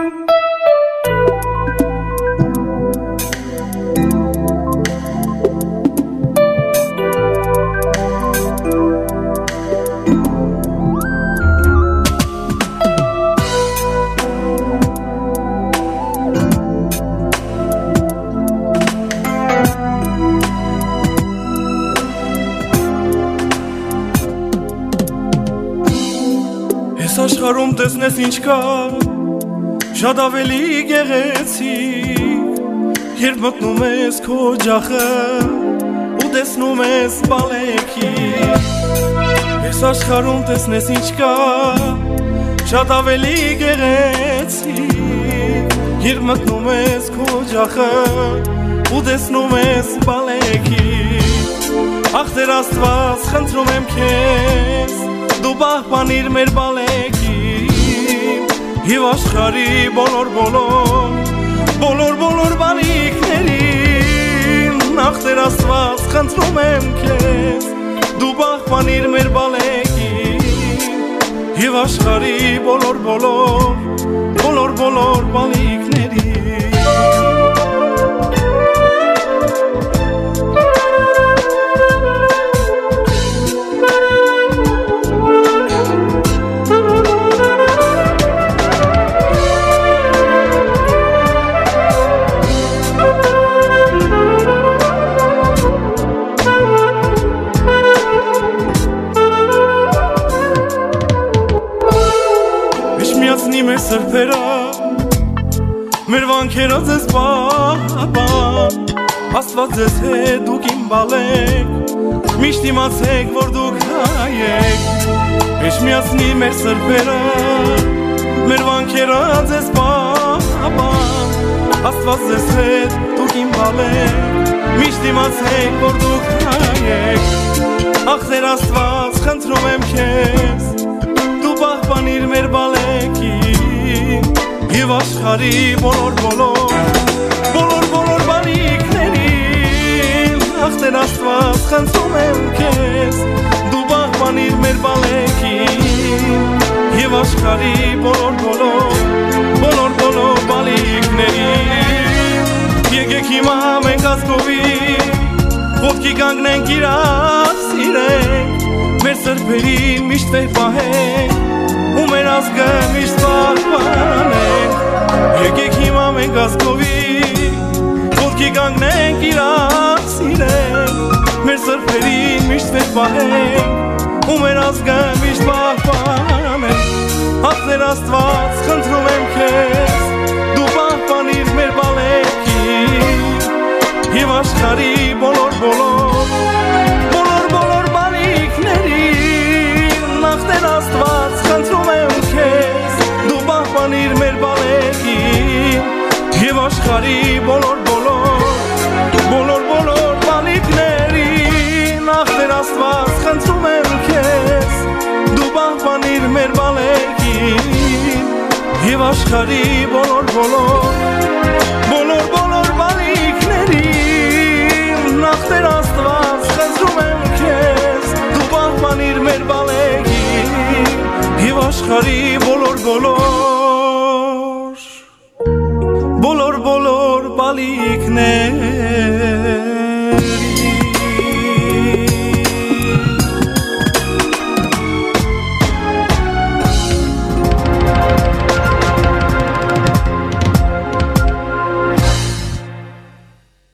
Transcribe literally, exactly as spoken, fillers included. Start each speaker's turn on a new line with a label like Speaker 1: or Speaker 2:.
Speaker 1: Ես աշխարհում տեսնես ինչ կա, շատ ավելի գեղեցիկ, երբ մտնում ես քո օջախը ու տեսնում ես բալեքին։ Ես աշխարհում տեսնես ինչ կա, շատ ավելի գեղեցիկ, երբ մտնում ես քո օջախը ու տեսնում ես բալեքին։ Ախ Տեր Աստված, խնդրում եմ քեզ, դու պահպանիր մեր բալեքին և աշխարհի բոլոր բոլոր բոլոր բոլոր բալիկներին։ Ախ Տեր Աստված, խնդրում եմ քեզ, դու պահպանիր մեր բալեքին և աշխարհի բոլոր բոլոր բոլոր բոլոր բալիկներին։ Մեր սրբերը, մեր վանքերը ձեզ պահպան, Աստված ձեզ հետ դուք իմ բալեք, միշտ իմացեք, որ դուք հայեք։ Հեշ միացնի մեր սրբերը, մեր վանքերը ձեզ պահպան, Աստված ձեզ հետ դուք իմ բալեք, միշտ իմացեք, որ դուք հայեք։ Ախ Տեր Աստված, խնդրում եմ քեզ, դու պահպանիր մեր բալեքին և աշխարհի բոլոր բոլոր բոլոր բոլոր բալիկներին։ Ախ Տեր Աստված, խնդրում եմ քեզ, դու պահպանիր մեր բալեքին և աշխարհի բոլոր բոլոր բոլոր բոլոր բալիկներին։ Եկեք հիմա մենք ազգովի ոտքի կանգնենք, իրար սիրենք, մեր սրբերին միշտ վեր պահենք ու մեր ազգը միշտ պահպանենք։ Եկեք հիմա մենք ազգովի ոտքի կանգնենք, իրար սիրենք, մեր սրբերին միշտ վեր պահենք ու մեր ազգը միշտ պահպանենք։ Ախ Տեր Աստված, խնդրում եմ քեզ, դու պահպանիր մեր բալեքին և աշխարհի բոլոր բոլոր բոլոր բոլոր բալիկներին։ Ախ Տեր Աստված, խնդրում եմ քեզ, դու պահպանիր մեր բալեքին և աշխարհի բոլոր բոլոր բոլոր բոլոր բալիկներին։ Ախ Տեր Աստված, խնդրում եմ քեզ, դու պահպանիր մեր բալեքին և աշխարհի բոլոր բոլոր բոլոր բոլոր բալիկներին։ Ախ Տեր Աստված, խնդրում եմ քեզ, դու պահպանիր մեր բալեքին և աշխարհի բոլոր բոլոր բոլոր բոլոր բալիկներ։